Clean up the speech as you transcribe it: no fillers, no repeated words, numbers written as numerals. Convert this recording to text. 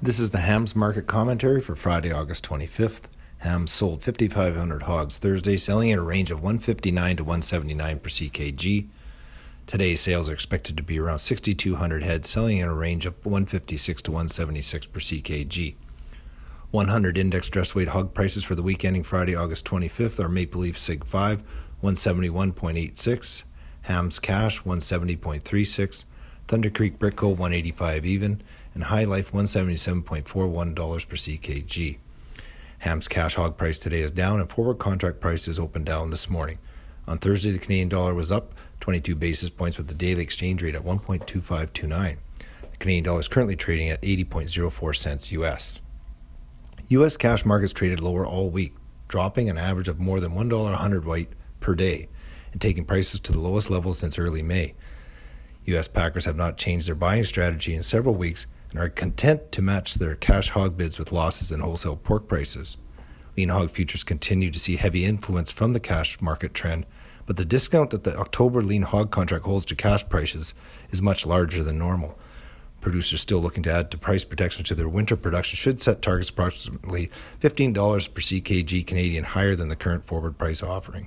This is the hams market commentary for Friday, August 25th. Hams sold 5,500 hogs Thursday, selling in a range of 159 to 179 per CKG. Today's sales are expected to be around 6,200 head, selling in a range of 156 to 176 per CKG. 100 index dress weight hog prices for the week ending Friday, August 25th are Maple Leaf Sig 5, 171.86, Hams Cash, 170.36, Thunder Creek Brickco, 185 even, and High Life, $177.41 per CKG. Hams Cash hog price today is down, and forward contract prices opened down this morning. On Thursday, the Canadian dollar was up 22 basis points with the daily exchange rate at 1.2529. The Canadian dollar is currently trading at 80.04 cents US. U.S. cash markets traded lower all week, dropping an average of more than $1 a hundredweight per day and taking prices to the lowest level since early May. U.S. packers have not changed their buying strategy in several weeks and are content to match their cash hog bids with losses in wholesale pork prices. Lean hog futures continue to see heavy influence from the cash market trend, but the discount that the October lean hog contract holds to cash prices is much larger than normal. Producers still looking to add to price protection to their winter production should set targets approximately $15 per CKG Canadian higher than the current forward price offering.